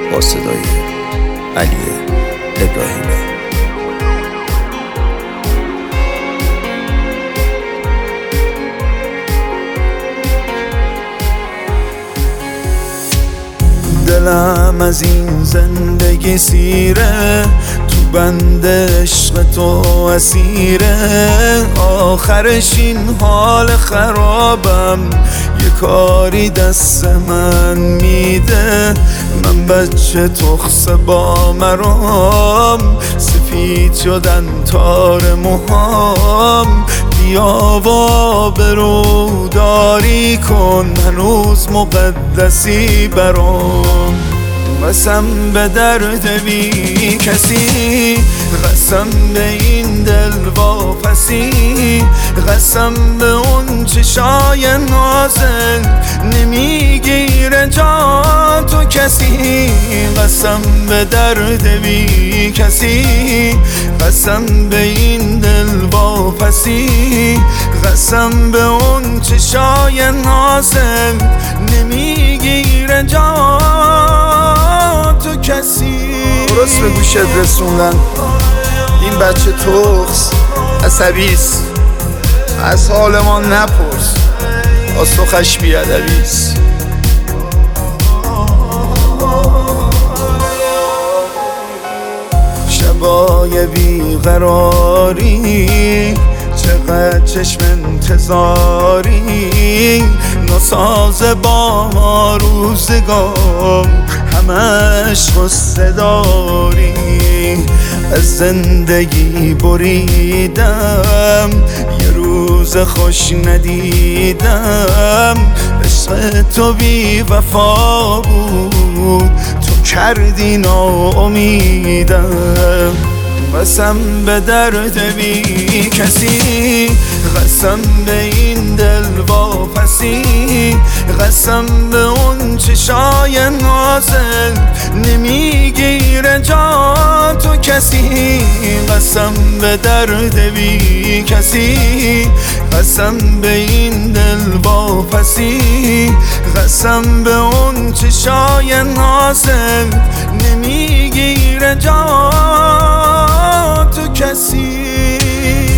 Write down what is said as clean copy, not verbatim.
با صدای علی ابراهیمی. دلم از این زندگی سیره، تو بند عشق تو اسیره. آخرش این حال خرابم یه کاری دست من میده. من بچه تخصه با مرام، سفید شدن تار موهام. بیا و آبروداری کن، هنوز مقدسی برام. قسم به درد بی کسی، قسم به این دل واپسی، قسم به اون چشای نازل نمیگیره جا تو کسی. قسم به درد بی کسی، قسم به این دل واپسی، قسم به اون چشای نازل نمیگیره جا تو کسی. درست به گوشت رسوندن. این بچه تخس عصبیست، از حال ما نپرس، پاسخش بیادبیست. شبای بیقراری، چقدر چشم انتظاری، ناساز با روزگار همش غصه داری. از زندگی بریدم، یه روز خوش ندیدم. عشق تو بی وفا بود، تو کردی ناامیدم. قسم به درد بی کسی، قسم به این دل واپسی، قسم به اون چشای نازل نمیگیره جا تو کسی. قسم به درد بی کسی، قسم به این دل واپسی، قسم به اون چشای نازل نمیگیره جا تو کسی.